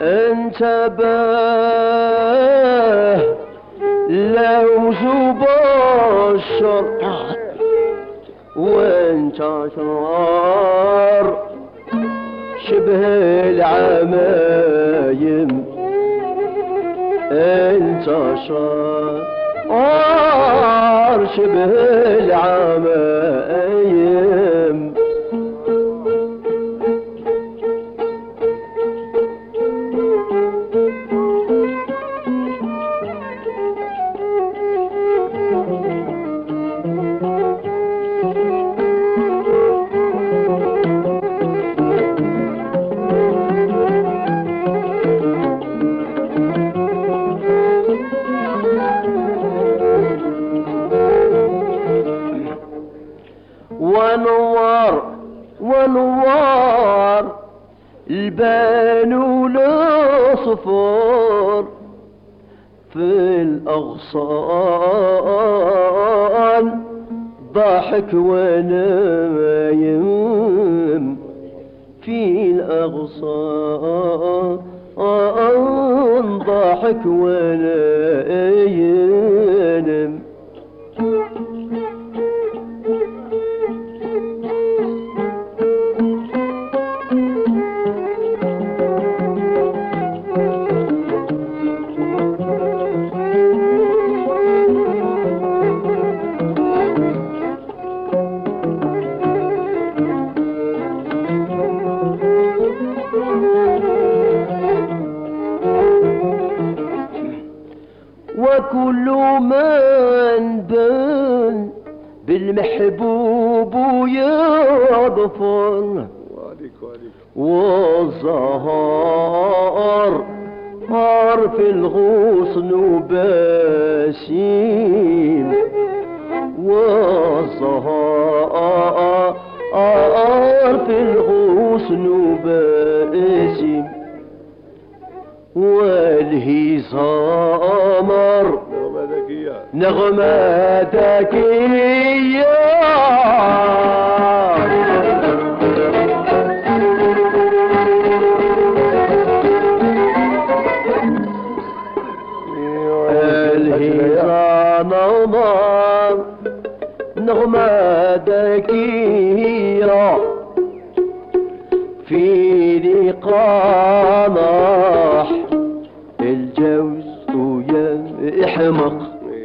انتبه لوز بشر وانتشر شبه العمايم انتشر شبه العمايم ونوار البان والصفور في الأغصان ضحك ونايم في الأغصان ضحك ونايم وكل من بن بالمحبوب يظفر والزهر في الغصن باسيم والزهر في الغصن باسيم والهزامر نغمة ذكية والهزامر نغمة ذكية في لقامح الجوز يحمق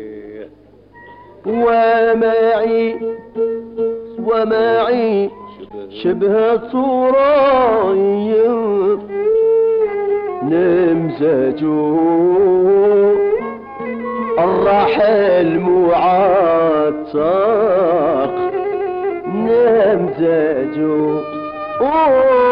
ومعي شبه صورة نمزجو الرحل معتق نمزجو